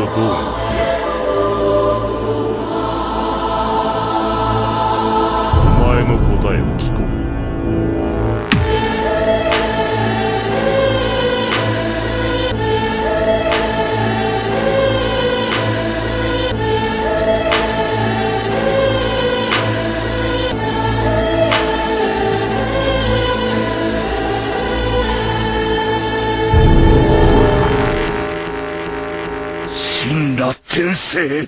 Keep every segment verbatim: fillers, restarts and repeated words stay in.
どう向き合う。お前の答えを聞こう。 神羅転生。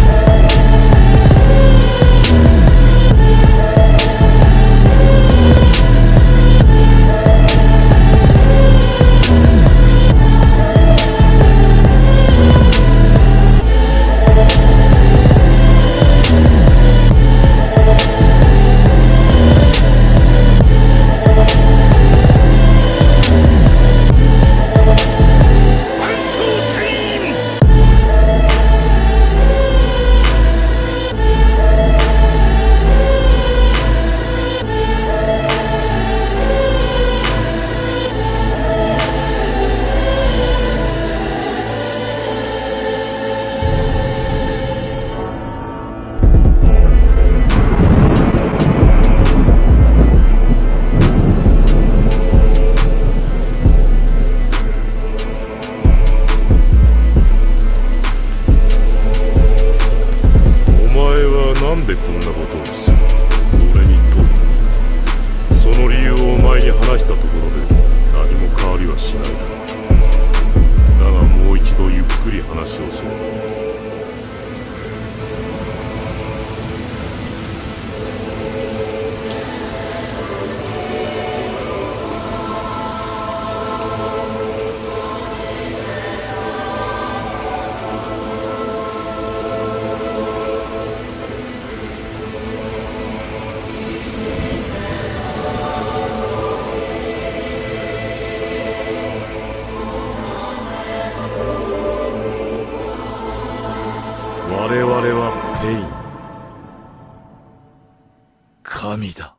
なんでこんなことをする？俺に問う。その理由をお前に話したところで何も変わりはしないだろう。だがもう一度ゆっくり話をする。我々はペイン。神だ。